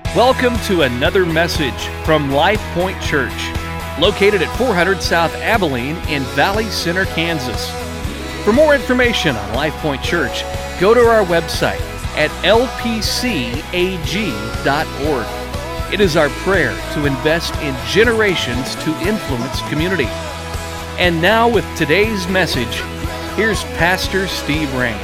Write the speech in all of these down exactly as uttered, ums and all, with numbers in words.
Welcome to another message from Life Point Church, located at four hundred South Abilene in Valley Center, Kansas. For more information on Life Point Church, go to our website at l p c a g dot org. It is our prayer to invest in generations to influence community. And now with today's message, here's Pastor Steve Rains.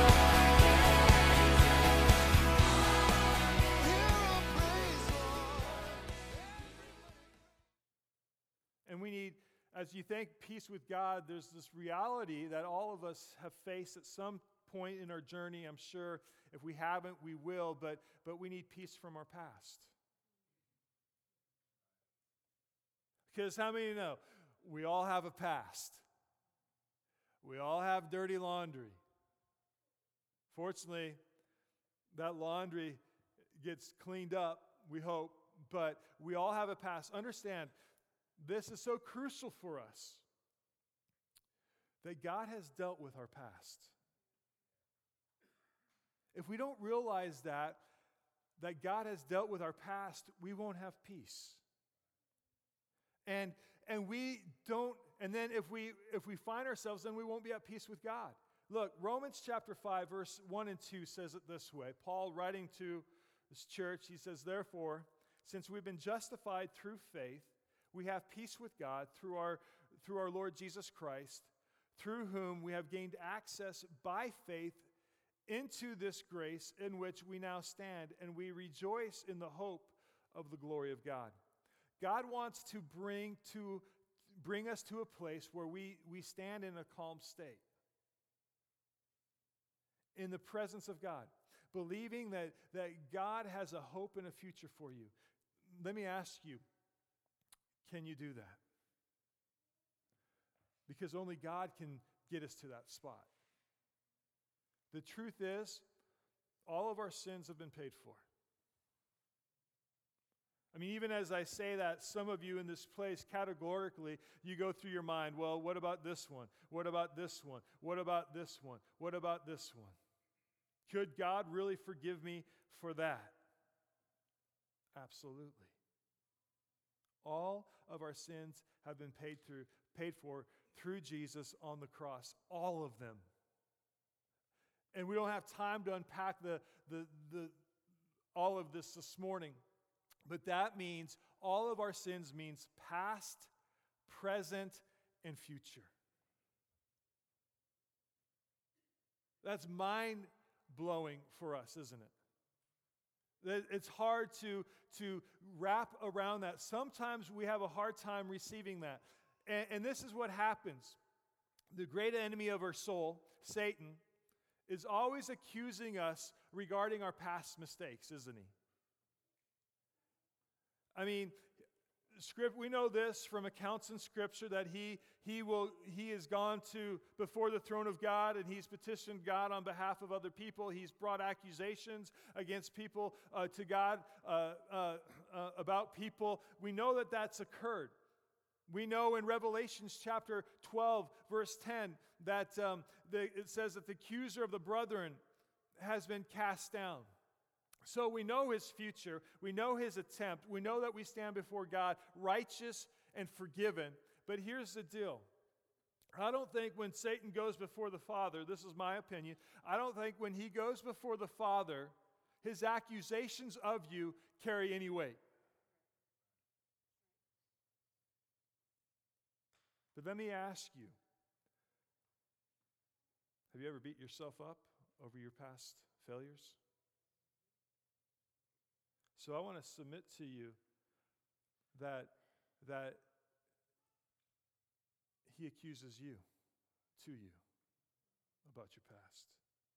And we need, as you think peace with God, there's this reality that all of us have faced at some point in our journey. I'm sure if we haven't, we will, but, but we need peace from our past. Because how many know? We all have a past. We all have dirty laundry. Fortunately, that laundry gets cleaned up, we hope, but we all have a past. Understand, this is so crucial for us that God has dealt with our past. If we don't realize that, that God has dealt with our past, we won't have peace. And and we don't, and then if we if we find ourselves, then we won't be at peace with God. Look, Romans chapter five, verse one and two says it this way. Paul, writing to this church, he says, "Therefore, since we've been justified through faith, we have peace with God through our through our Lord Jesus Christ, through whom we have gained access by faith into this grace in which we now stand, and we rejoice in the hope of the glory of God." God wants to bring to bring us to a place where we, we stand in a calm state, in the presence of God, believing that, that God has a hope and a future for you. Let me ask you, can you do that? Because only God can get us to that spot. The truth is, all of our sins have been paid for. I mean, even as I say that, some of you in this place, categorically, you go through your mind, well, what about this one? What about this one? What about this one? What about this one? Could God really forgive me for that? Absolutely. All of our sins have been paid through, paid for through Jesus on the cross. All of them. And we don't have time to unpack the, the, the, all of this this morning. But that means all of our sins means past, present, and future. That's mind-blowing for us, isn't it? It's hard to, to wrap around that. Sometimes we have a hard time receiving that. And, and this is what happens. The great enemy of our soul, Satan, is always accusing us regarding our past mistakes, isn't he? I mean, script, we know this from accounts in Scripture that he he will he has gone to before the throne of God and he's petitioned God on behalf of other people. He's brought accusations against people uh, to God uh, uh, uh, about people. We know that that's occurred. We know in Revelation chapter twelve, verse ten, that um, the, it says that the accuser of the brethren has been cast down. So we know his future, we know his attempt, we know that we stand before God righteous and forgiven. But here's the deal. I don't think when Satan goes before the Father, this is my opinion, I don't think when he goes before the Father, his accusations of you carry any weight. But let me ask you, have you ever beat yourself up over your past failures? So I want to submit to you that, that he accuses you, to you, about your past.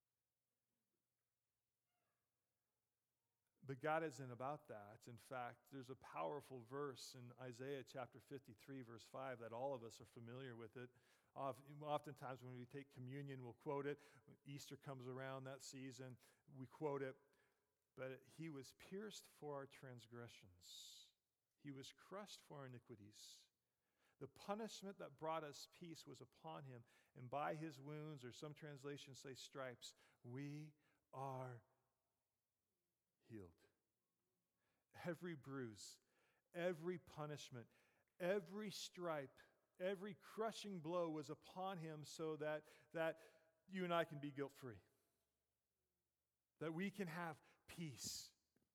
But God isn't about that. In fact, there's a powerful verse in Isaiah chapter fifty-three, verse five, that all of us are familiar with it. Oftentimes when we take communion, we'll quote it. When Easter comes around that season, we quote it. But he was pierced for our transgressions. He was crushed for our iniquities. The punishment that brought us peace was upon him, and by his wounds, or some translations say stripes, we are healed. every bruise, every punishment, every stripe, every crushing blow was upon him so that, that you and I can be guilt-free. That we can have peace.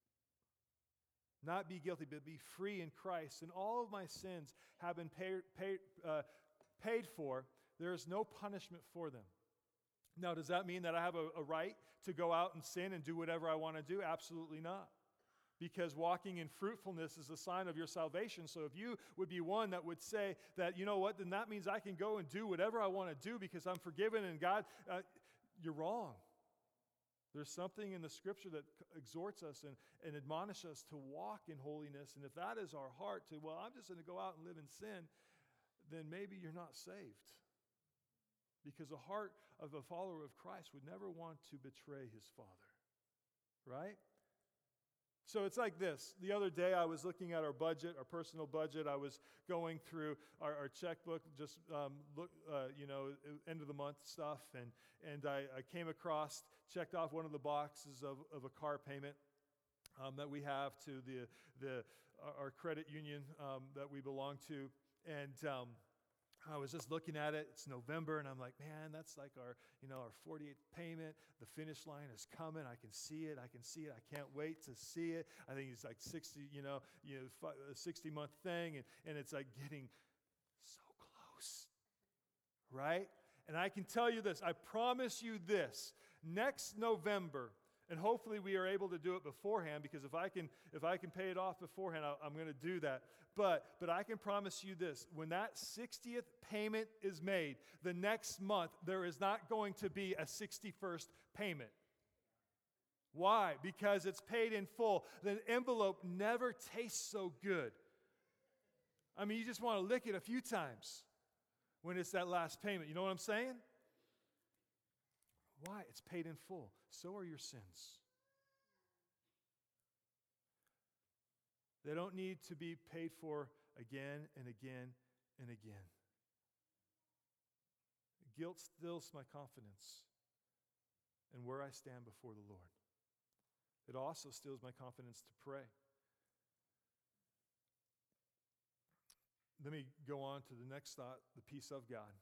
Not be guilty, but be free in Christ. And all of my sins have been paid, paid, uh, paid for. There is no punishment for them. Now, does that mean that I have a, a right to go out and sin and do whatever I want to do? Absolutely not. Because walking in fruitfulness is a sign of your salvation. So if you would be one that would say that, you know what, then that means I can go and do whatever I want to do because I'm forgiven and God, uh, you're wrong. There's something in the Scripture that exhorts us and, and admonishes us to walk in holiness. And if that is our heart to, well, I'm just going to go out and live in sin, then maybe you're not saved. Because the heart of a follower of Christ would never want to betray his Father. Right? So it's like this. The other day I was looking at our budget, our personal budget. I was going through our, our checkbook, just um, look, uh, you know, end of the month stuff, and and I, I came across, checked off one of the boxes of, of a car payment um, that we have to the the our credit union um, that we belong to, and um, I was just looking at it. It's November, and I'm like, man, that's like our, you know, our forty-eighth payment. The finish line is coming. I can see it. I can see it. I can't wait to see it. I think it's like sixty, you know, you know, a sixty-month thing, and, and it's like getting so close, right? And I can tell you this. I promise you this. Next November, and hopefully we are able to do it beforehand, because if I can, if I can pay it off beforehand, I, I'm going to do that. But, but I can promise you this, when that sixtieth payment is made, the next month, there is not going to be a sixty-first payment. Why? Because it's paid in full. The envelope never tastes so good. I mean, you just want to lick it a few times when it's that last payment. You know what I'm saying? Why? It's paid in full. So are your sins. They don't need to be paid for again and again and again. Guilt steals my confidence in where I stand before the Lord. It also steals my confidence to pray. Let me go on to the next thought, the peace of God.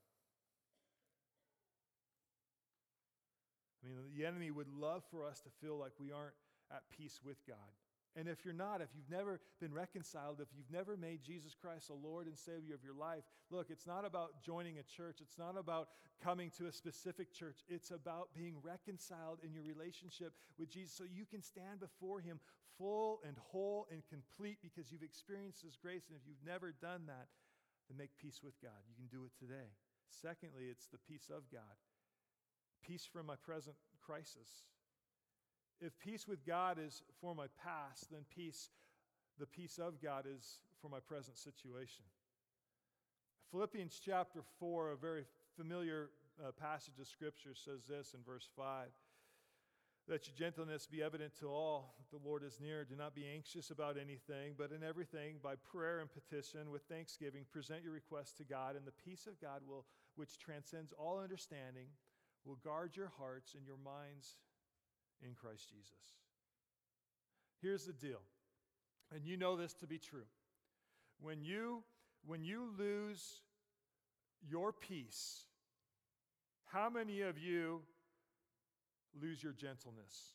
I mean, the enemy would love for us to feel like we aren't at peace with God. And if you're not, if you've never been reconciled, if you've never made Jesus Christ the Lord and Savior of your life, look, it's not about joining a church. It's not about coming to a specific church. It's about being reconciled in your relationship with Jesus so you can stand before Him full and whole and complete because you've experienced His grace. And if you've never done that, then make peace with God. You can do it today. Secondly, it's the peace of God. Peace from my present crisis. If peace with God is for my past, then peace, the peace of God is for my present situation. Philippians chapter four, a very familiar uh, passage of Scripture, says this in verse five. Let your gentleness be evident to all, that the Lord is near. Do not be anxious about anything, but in everything, by prayer and petition, with thanksgiving, present your requests to God, and the peace of God, will, which transcends all understanding, will guard your hearts and your minds in Christ Jesus. Here's the deal, and you know this to be true. When you, when you lose your peace, how many of you lose your gentleness?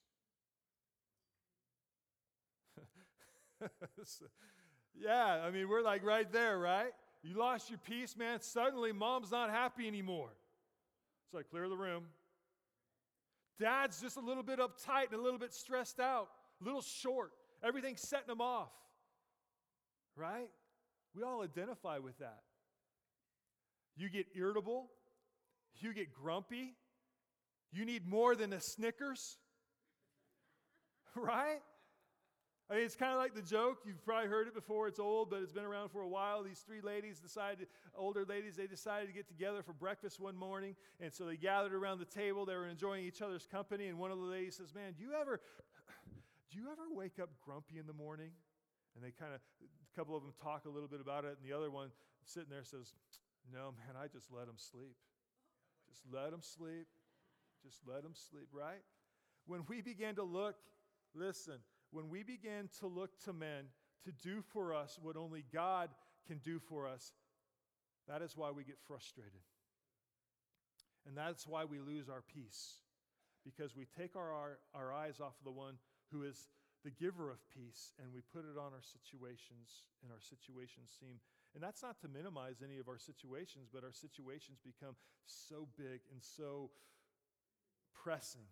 Yeah, I mean, we're like right there, right? You lost your peace, man. Suddenly, mom's not happy anymore. It's like, clear the room. Dad's just a little bit uptight and a little bit stressed out, a little short. Everything's setting him off. Right? We all identify with that. You get irritable. You get grumpy. You need more than a Snickers. Right? I mean, it's kind of like the joke. You've probably heard it before. It's old, but it's been around for a while. These three ladies decided, older ladies, they decided to get together for breakfast one morning. And so they gathered around the table. They were enjoying each other's company. And one of the ladies says, man, do you ever, do you ever wake up grumpy in the morning? And they kind of, a couple of them talk a little bit about it. And the other one sitting there says, no, man, I just let them sleep. Just let them sleep. Just let them sleep, right? When we begin to look, listen, when we begin to look to men to do for us what only God can do for us, that is why we get frustrated. And that's why we lose our peace. Because we take our, our, our eyes off of the one who is the giver of peace, and we put it on our situations, and our situations seem, and that's not to minimize any of our situations, but our situations become so big and so pressing.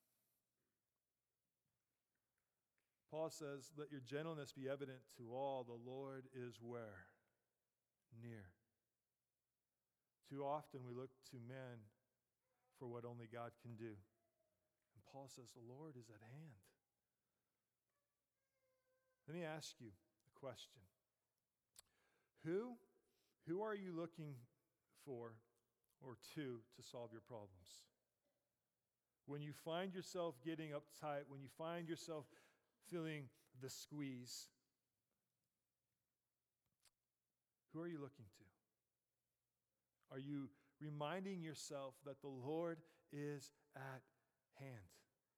Paul says, let your gentleness be evident to all. The Lord is where? Near. Too often we look to men for what only God can do. And Paul says, the Lord is at hand. Let me ask you a question. Who, who are you looking for or to to solve your problems? When you find yourself getting uptight, when you find yourself feeling the squeeze, who are you looking to? Are you reminding yourself that the Lord is at hand?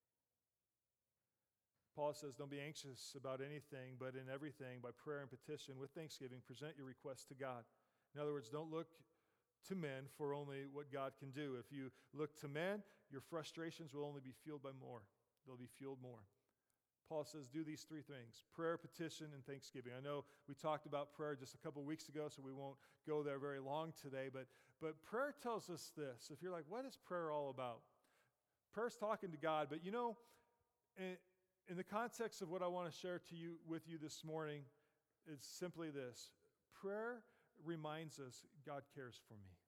Paul says, don't be anxious about anything, but in everything, by prayer and petition, with thanksgiving, present your requests to God. In other words, don't look to men for only what God can do. If you look to men, your frustrations will only be fueled by more. They'll be fueled more. Paul says, do these three things: prayer, petition, and thanksgiving. I know we talked about prayer just a couple weeks ago, so we won't go there very long today, but, but prayer tells us this. If you're like, what is prayer all about? Prayer's talking to God, but you know, in, in the context of what I want to share to you with you this morning, it's simply this. Prayer reminds us God cares for me.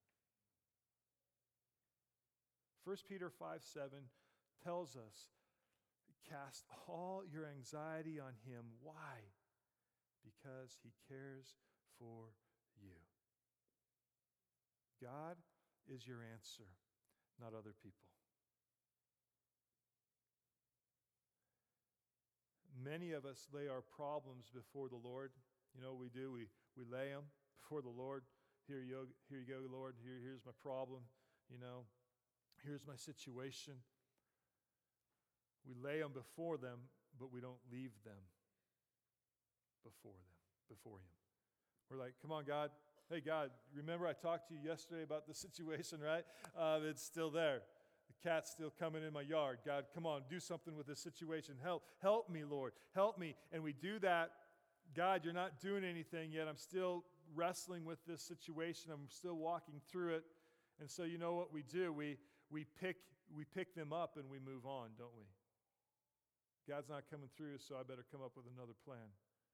First Peter five seven tells us, cast all your anxiety on him. Why? Because he cares for you. God is your answer, not other people. Many of us lay our problems before the Lord. You know, we do. We, we lay them before the Lord. Here you, here you go, Lord. Here, here's my problem. You know, here's my situation. We lay them before them, but we don't leave them before them, before him. We're like, come on, God. Hey, God, remember I talked to you yesterday about the situation, right? Uh, it's still there. The cat's still coming in my yard. God, come on, do something with this situation. Help, help me, Lord. Help me. And we do that. God, you're not doing anything yet. I'm still wrestling with this situation. I'm still walking through it. And so you know what we do? We we pick we pick them up and we move on, don't we? God's not coming through, so I better come up with another plan.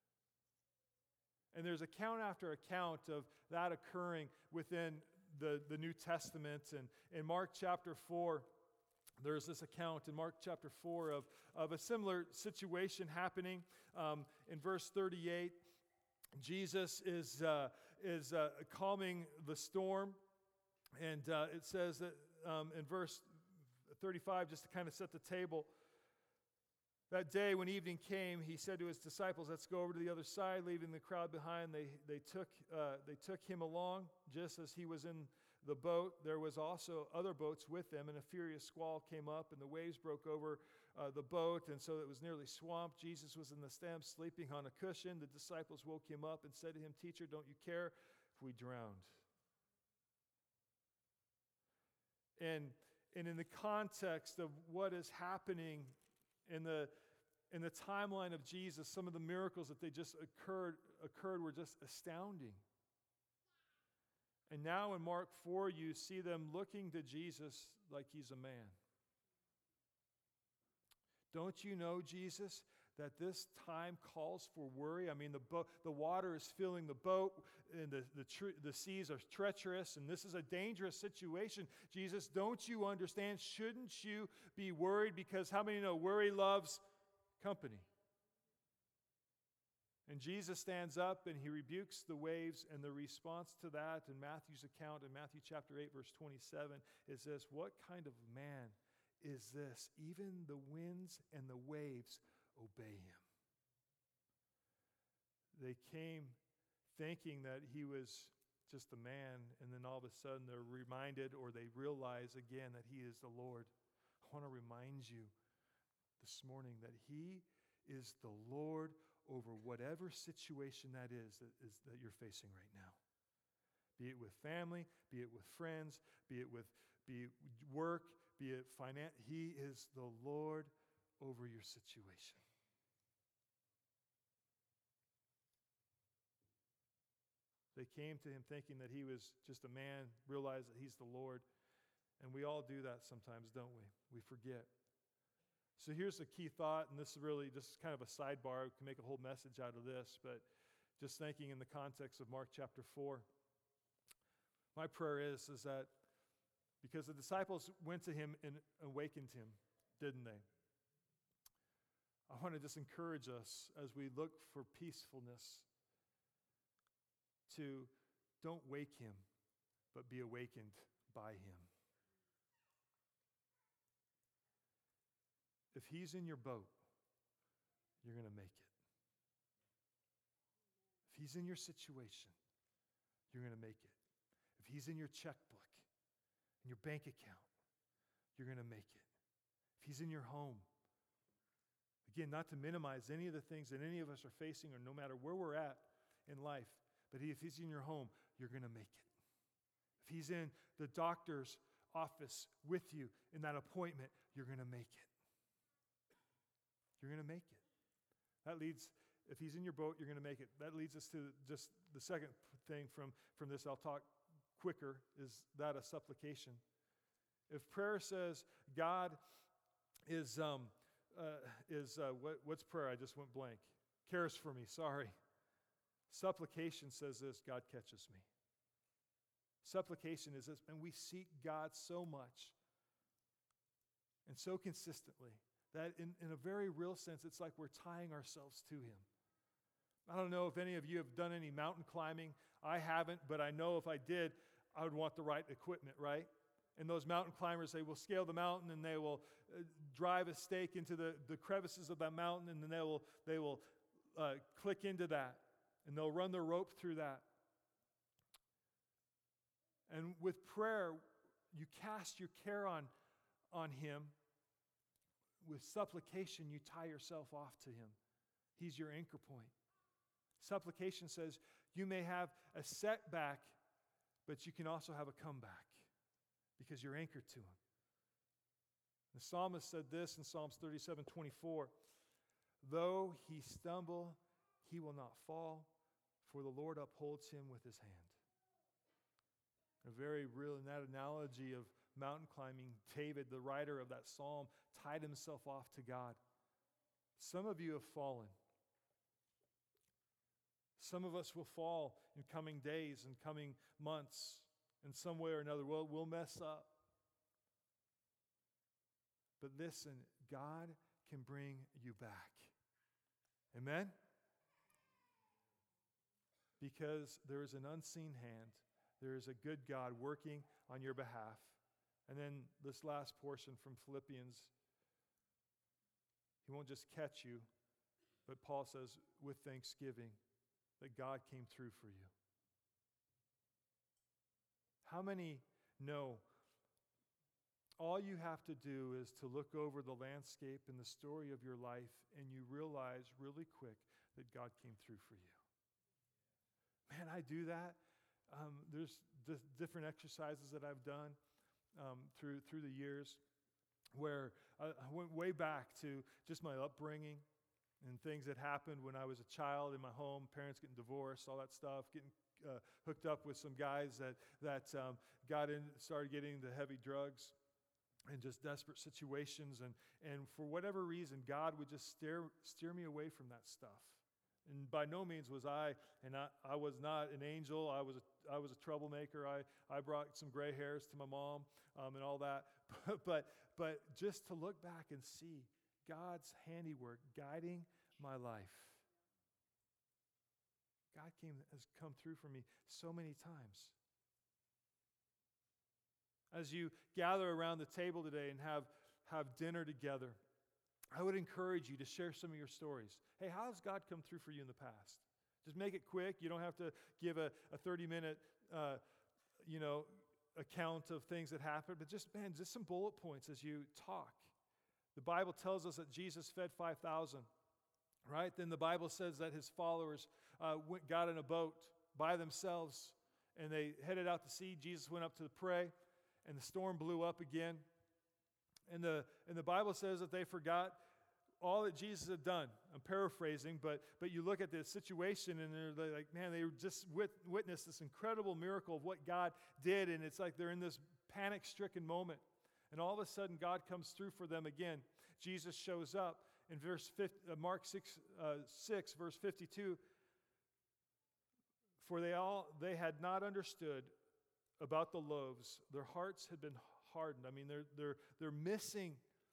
And there's account after account of that occurring within the, the New Testament. And in Mark chapter four, there's this account in Mark chapter four of, of a similar situation happening. Um, in verse thirty-eight, Jesus is, uh, is uh, calming the storm. And uh, it says that um, in verse thirty-five, just to kind of set the table, that day when evening came, he said to his disciples, let's go over to the other side, leaving the crowd behind. They, they, took, uh, they took him along. Just as he was in the boat, there was also other boats with them, and a furious squall came up, and the waves broke over uh, the boat, and so it was nearly swamped. Jesus was in the stem, sleeping on a cushion. The disciples woke him up and said to him, Teacher, don't you care if we drowned? And, and in the context of what is happening in the, in the timeline of Jesus, some of the miracles that they just occurred, occurred were just astounding. And now in Mark four, you see them looking to Jesus like he's a man. Don't you know, Jesus, that this time calls for worry? I mean, the, bo- the water is filling the boat, and the, the, tr- the seas are treacherous, and this is a dangerous situation. Jesus, don't you understand? Shouldn't you be worried? Because how many know worry loves company? And Jesus stands up and he rebukes the waves, and the response to that in Matthew's account, in Matthew chapter eight, verse twenty-seven, is this: what kind of man is this? Even the winds and the waves obey him. They came thinking that he was just a man, and then all of a sudden they're reminded, or they realize again, that he is the Lord. I want to remind you this morning that he is the Lord over whatever situation that is that, is that you're facing right now. Be it with family, be it with friends, be it with be it work, be it finance. He is the Lord over your situation. They came to him thinking that he was just a man, realized that he's the Lord. And we all do that sometimes, don't we? We forget. So here's the key thought, and this is really just kind of a sidebar. We can make a whole message out of this, but just thinking in the context of Mark chapter four. My prayer is, is that because the disciples went to him and awakened him, didn't they? I want to just encourage us as we look for peacefulness to don't wake him, but be awakened by him. If he's in your boat, you're going to make it. If he's in your situation, you're going to make it. If he's in your checkbook, in your bank account, you're going to make it. If he's in your home, again, not to minimize any of the things that any of us are facing or no matter where we're at in life, but if he's in your home, you're going to make it. If he's in the doctor's office with you in that appointment, you're going to make it. You're going to make it. That leads, if he's in your boat, you're going to make it. That leads us to just the second thing from, from this. I'll talk quicker, is that a supplication. If prayer says God is, um, uh, is uh, what, what's prayer? I just went blank. Cares for me, sorry. Supplication says this, God catches me. Supplication is this, and we seek God so much and so consistently that in, in a very real sense, it's like we're tying ourselves to him. I don't know if any of you have done any mountain climbing. I haven't, but I know if I did, I would want the right equipment, right? And those mountain climbers, they will scale the mountain and they will uh, drive a stake into the, the crevices of that mountain, and then they will, they will uh, click into that. And they'll run their rope through that. And with prayer, you cast your care on, on him. With supplication, you tie yourself off to him. He's your anchor point. Supplication says you may have a setback, but you can also have a comeback because you're anchored to him. The psalmist said this in Psalms thirty-seven twenty-four, though he stumble, he will not fall, for the Lord upholds him with his hand. A very real, in that analogy of mountain climbing, David, the writer of that psalm, tied himself off to God. Some of you have fallen. Some of us will fall in coming days and coming months in some way or another. We'll, we'll mess up. But listen, God can bring you back. Amen? Because there is an unseen hand. There is a good God working on your behalf. And then this last portion from Philippians, he won't just catch you, but Paul says, with thanksgiving, that God came through for you. How many know all you have to do is to look over the landscape and the story of your life, and you realize really quick that God came through for you? Man, I do that. Um, there's d- different exercises that I've done um, through through the years where I, I went way back to just my upbringing and things that happened when I was a child in my home, parents getting divorced, all that stuff, getting uh, hooked up with some guys that, that um, got in, started getting into heavy drugs and just desperate situations. And, and for whatever reason, God would just steer, steer me away from that stuff. And by no means was I, and I, I was not an angel. I was a, I was a troublemaker. I, I brought some gray hairs to my mom um, and all that. But, but, but just to look back and see God's handiwork guiding my life. God came, has come through for me so many times. As you gather around the table today and have, have dinner together, I would encourage you to share some of your stories. Hey, how has God come through for you in the past? Just make it quick. You don't have to give a, a thirty-minute, uh, you know, account of things that happened, but just, man, just some bullet points as you talk. The Bible tells us that Jesus fed five thousand. right? Then the Bible says that his followers uh, went, got in a boat by themselves, and they headed out to sea. Jesus went up to pray, and the storm blew up again. And the, and the Bible says that they forgot all that Jesus had done. I'm paraphrasing, but, but you look at the situation, and they're, they're like, man, they just wit- witnessed this incredible miracle of what God did, and it's like they're in this panic-stricken moment. And all of a sudden, God comes through for them again. Jesus shows up in verse fifty, uh, Mark six, uh, six, verse fifty-two. For they all they had not understood about the loaves; their hearts had been hardened. I mean, they're they're they're missing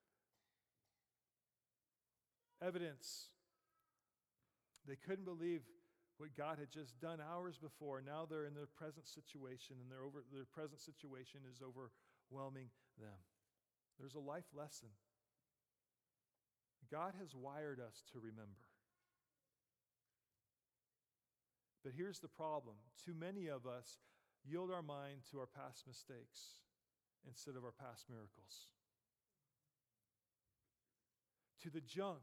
evidence. They couldn't believe what God had just done hours before. Now they're in their present situation, and their over their present situation is overwhelming them. There's a life lesson. God has wired us to remember. But here's the problem. Too many of us yield our mind to our past mistakes instead of our past miracles. To the junk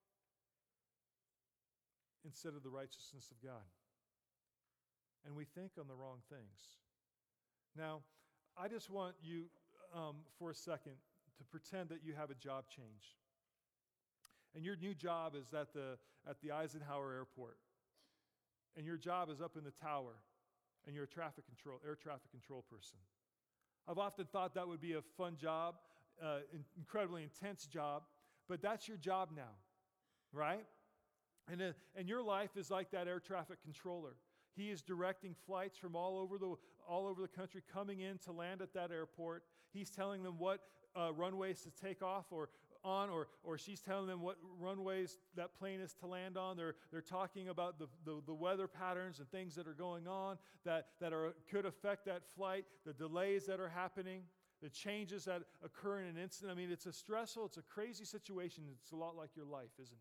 instead of the righteousness of God. And we think on the wrong things. Now, I just want you um, for a second to pretend that you have a job change. And your new job is at the, at the Eisenhower Airport. And your job is up in the tower. And you're a traffic control, air traffic control person. I've often thought that would be a fun job, uh, in, incredibly intense job. But that's your job now, right? And, uh, and your life is like that air traffic controller. He is directing flights from all over the all over the country coming in to land at that airport. He's telling them what uh, runways to take off or on, or or she's telling them what runways that plane is to land on. They're they're talking about the, the, the weather patterns and things that are going on that, that are could affect that flight, the delays that are happening, the changes that occur in an instant. I mean, it's a stressful, it's a crazy situation. It's a lot like your life, isn't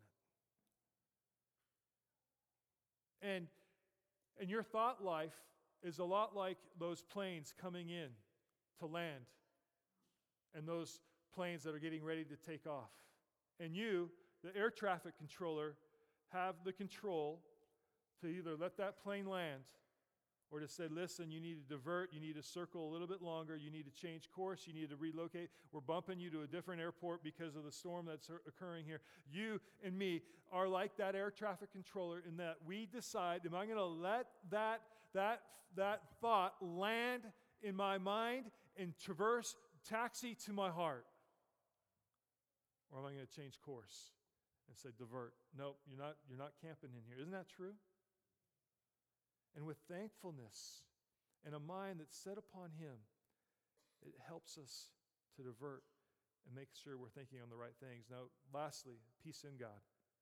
it? And And your thought life is a lot like those planes coming in to land and those planes that are getting ready to take off. And you, the air traffic controller, have the control to either let that plane land or to say, listen, you need to divert, you need to circle a little bit longer, you need to change course, you need to relocate. We're bumping you to a different airport because of the storm that's occurring here. You and me are like that air traffic controller in that we decide, am I going to let that, that, that thought land in my mind and traverse, taxi to my heart? Or am I going to change course and say, divert? Nope, you're not, you're not camping in here. Isn't that true? And with thankfulness and a mind that's set upon Him, it helps us to divert and make sure we're thinking on the right things. Now, lastly, peace in God.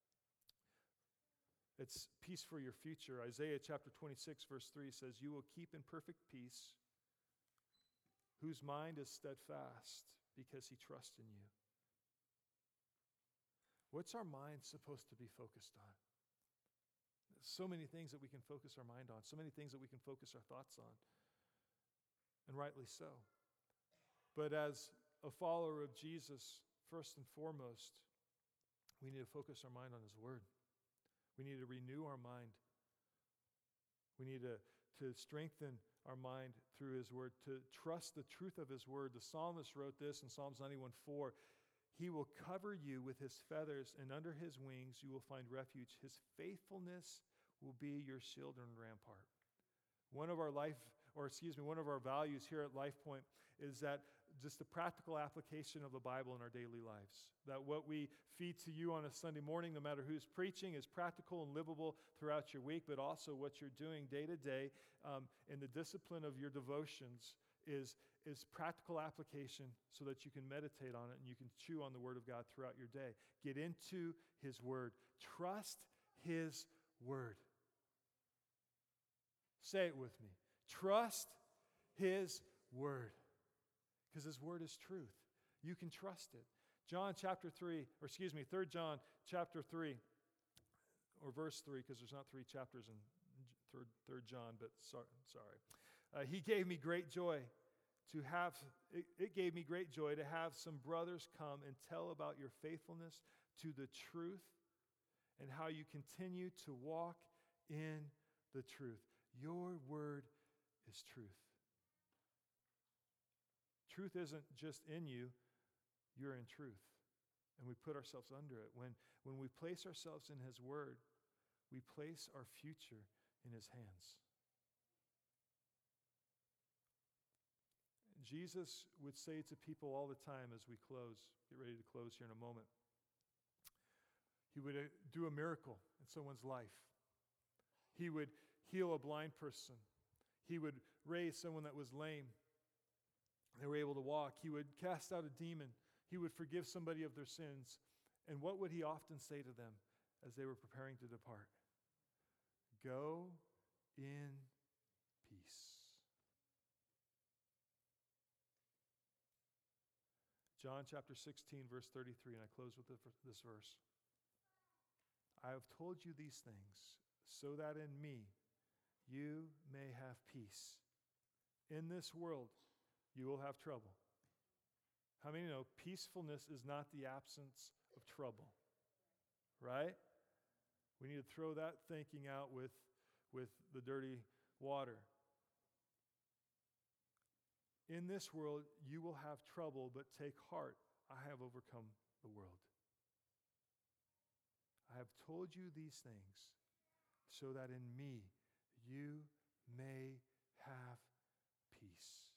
It's peace for your future. Isaiah chapter twenty-six, verse three says, you will keep in perfect peace whose mind is steadfast because he trusts in you. What's our mind supposed to be focused on? So many things that we can focus our mind on, so many things that we can focus our thoughts on, and rightly so. But as a follower of Jesus, first and foremost, we need to focus our mind on His Word. We need to renew our mind. We need to, to strengthen our mind through His Word, to trust the truth of His Word. The psalmist wrote this in Psalms ninety-one four. He will cover you with His feathers, and under His wings you will find refuge. His faithfulness will be your shield and rampart. One of our life, or excuse me, one of our values here at LifePoint is that just the practical application of the Bible in our daily lives. That what we feed to you on a Sunday morning, no matter who's preaching, is practical and livable throughout your week, but also what you're doing day to day um, in the discipline of your devotions is, is practical application so that you can meditate on it and you can chew on the Word of God throughout your day. Get into His Word. Trust His Word. Say it with me. Trust His Word. Because His Word is truth. You can trust it. John chapter three, or excuse me, Third John chapter three, or verse three, because there's not three chapters in third, third John, but sorry. sorry. Uh, he gave me great joy to have, it, it gave me great joy to have some brothers come and tell about your faithfulness to the truth and how you continue to walk in the truth. Your word is truth. Truth isn't just in you, you're in truth. And we put ourselves under it. When, when we place ourselves in his word, we place our future in his hands. Jesus would say to people all the time as we close, get ready to close here in a moment, he would uh, do a miracle in someone's life. He would heal a blind person. He would raise someone that was lame. They were able to walk. He would cast out a demon. He would forgive somebody of their sins. And what would he often say to them as they were preparing to depart? Go in peace. John chapter sixteen, verse thirty-three, and I close with this verse. I have told you these things so that in me you may have peace. In this world you will have trouble. How many know peacefulness is not the absence of trouble? Right? We need to throw that thinking out with, with the dirty water. In this world you will have trouble, but take heart. I have overcome the world. I have told you these things so that in me you may have peace.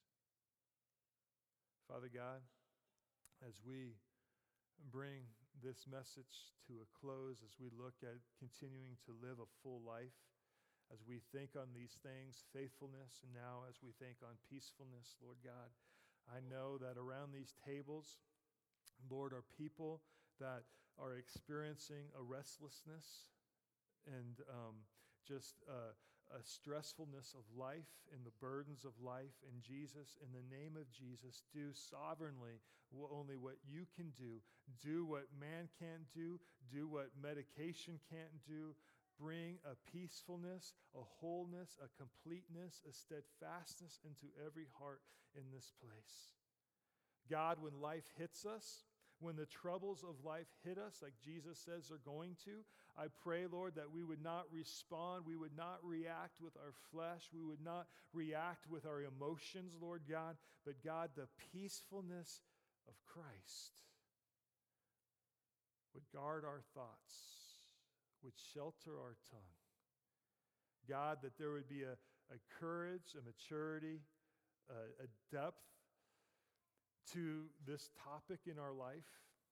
Father God, as we bring this message to a close, as we look at continuing to live a full life, as we think on these things, faithfulness, and now as we think on peacefulness, Lord God, I know that around these tables, Lord, are people that are experiencing a restlessness and um, just a, a stressfulness of life and the burdens of life. And Jesus, in the name of Jesus, do sovereignly only what you can do. Do what man can't do. Do what medication can't do. Bring a peacefulness, a wholeness, a completeness, a steadfastness into every heart in this place. God, when life hits us, when the troubles of life hit us, like Jesus says they're going to, I pray, Lord, that we would not respond, we would not react with our flesh, we would not react with our emotions, Lord God, but God, the peacefulness of Christ would guard our thoughts, would shelter our tongue. God, that there would be a, a courage, a maturity, a, a depth to this topic in our life.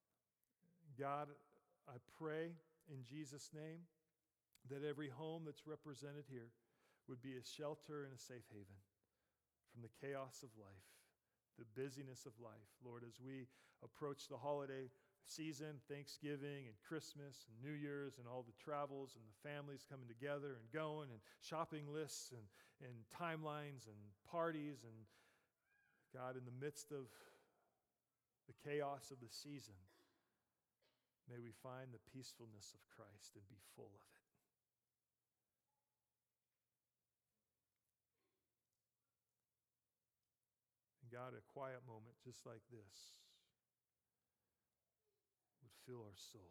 God, I pray in Jesus' name that every home that's represented here would be a shelter and a safe haven from the chaos of life, the busyness of life. Lord, as we approach the holiday season, Thanksgiving and Christmas and New Year's and all the travels and the families coming together and going and shopping lists and, and timelines and parties, and God, in the midst of the chaos of the season, may we find the peacefulness of Christ and be full of it. And God, a quiet moment just like this would fill our soul.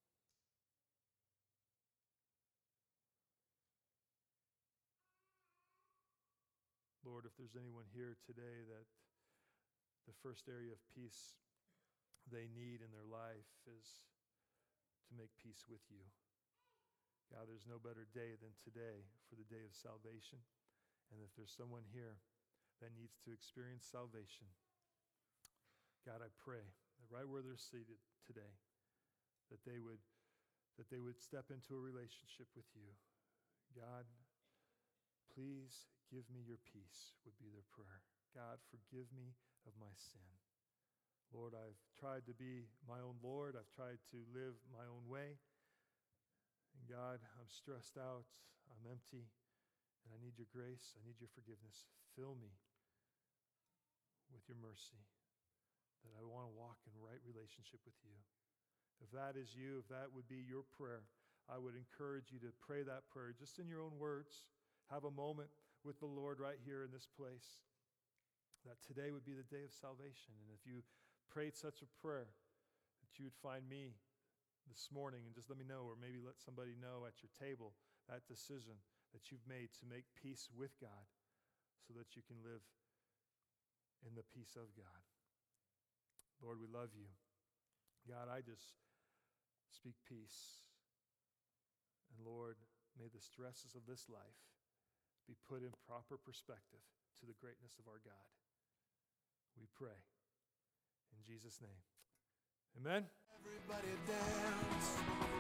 Lord, if there's anyone here today that the first area of peace they need in their life is to make peace with you. God, there's no better day than today for the day of salvation. And if there's someone here that needs to experience salvation, God, I pray that right where they're seated today, that they would, that they would step into a relationship with you. God, please give me your peace would be their prayer. God, forgive me of my sin. Lord, I've tried to be my own Lord. I've tried to live my own way. And God, I'm stressed out. I'm empty. And I need your grace. I need your forgiveness. Fill me with your mercy, that I want to walk in right relationship with you. If that is you, if that would be your prayer, I would encourage you to pray that prayer just in your own words. Have a moment with the Lord right here in this place. That today would be the day of salvation. And if you prayed such a prayer, that you would find me this morning and just let me know, or maybe let somebody know at your table that decision that you've made to make peace with God so that you can live in the peace of God. Lord, we love you. God, I just speak peace. And Lord, may the stresses of this life be put in proper perspective to the greatness of our God. We pray in Jesus' name. Amen. Everybody dance.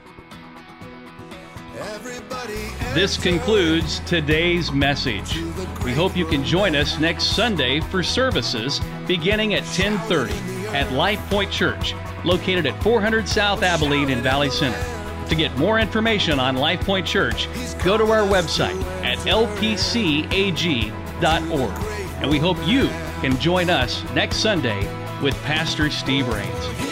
Everybody this concludes today's message. We hope you can join us next Sunday for services beginning at ten thirty at Life Point Church, located at four hundred South Abilene in Valley Center. To get more information on Life Point Church, go to our website at L P C A G dot org. And we hope you can join us next Sunday with Pastor Steve Rains.